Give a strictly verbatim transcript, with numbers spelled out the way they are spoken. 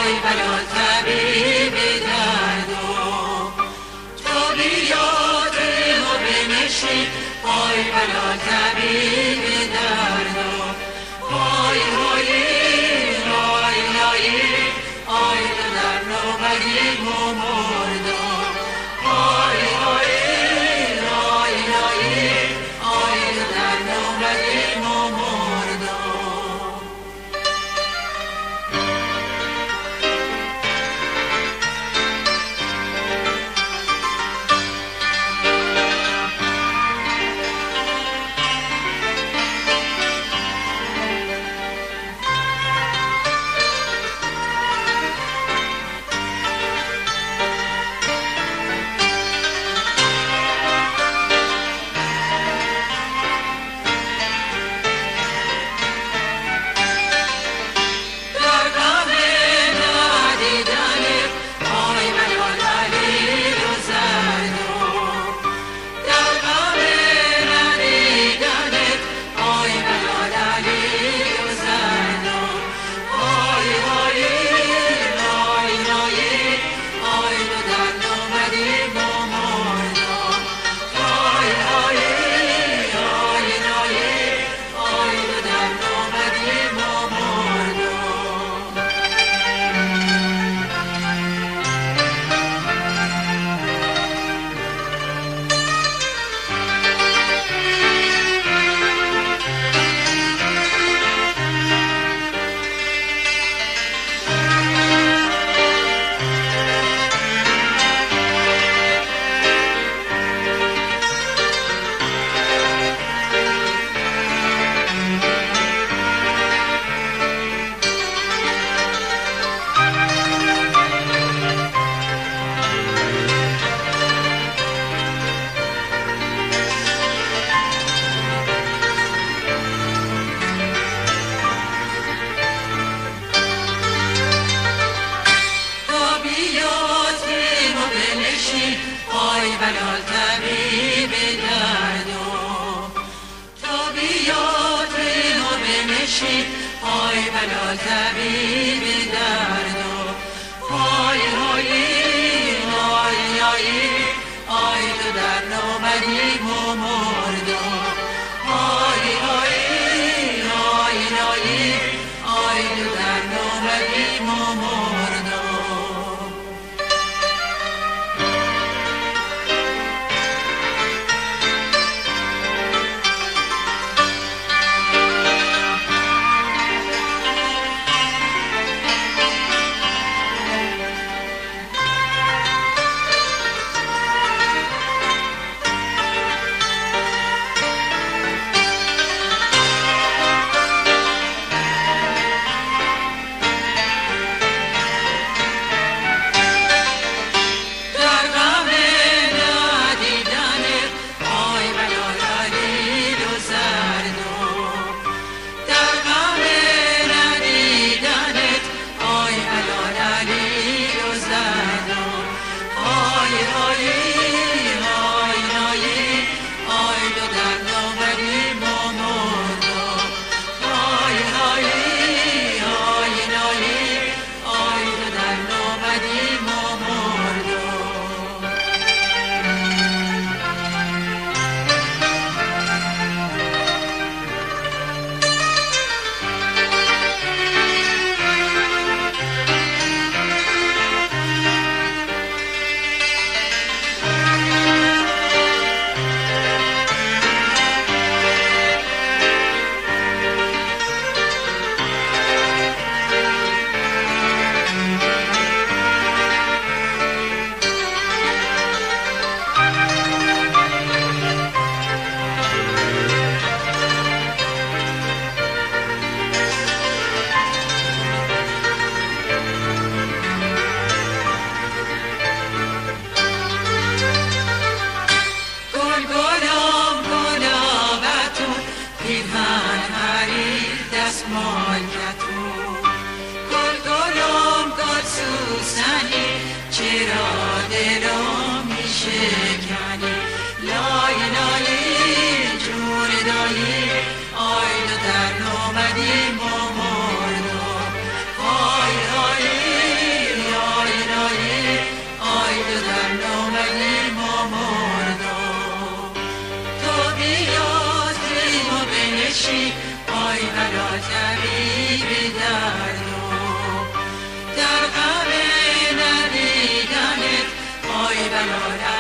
بلا طبیب دردم، تو بیا تو ما بنشین، آی بلا طبیب دردم. آی آی آی آی آی تو در نوبتیم و مردم. آی آی آی آی آی تو در نوبتیم و مردم. آی بلا طبیب دردم، تو بیا تو ما بنشین، آی بلا طبیب دردم. آی آی آی آی آی تو در نوبتیم و مردم. آی آی آی آی آی تو در نوبتیم و مردم. دستمالتون گل گلم گل سوسنی چرا دلم میشکنی لای لای جون دایی آی در نامدیم و مردم آی آی باشی آی بلا طبیب دردو در غم ندیدنت آی بلا